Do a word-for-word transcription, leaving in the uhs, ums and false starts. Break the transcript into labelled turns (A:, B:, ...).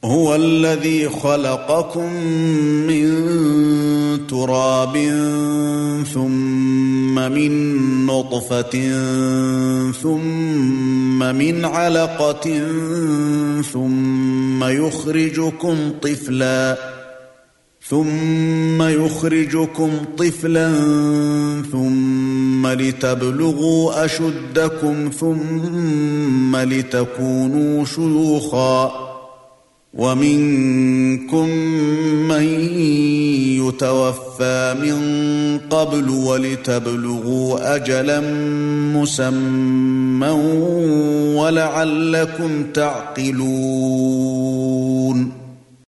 A: هُوَ الَّذِي خَلَقَكُم مِّن تُرَابٍ ثُمَّ مِن نُّطْفَةٍ ثُمَّ مِنْ عَلَقَةٍ ثُمَّ يُخْرِجُكُمْ طِفْلًا ثُمَّ يُخْرِجُكُمْ طِفْلًا ثُمَّ لِتَبْلُغُوا أَشُدَّكُمْ ثُمَّ لِتَكُونُوا شُيُوخًا وَمِنكُم مَّن يُتَوَفَّى مِن قَبْلُ وَلِتَبْلُغُوا أَجَلًا مُّسَمًّى وَلَعَلَّكُمْ تَعْقِلُونَ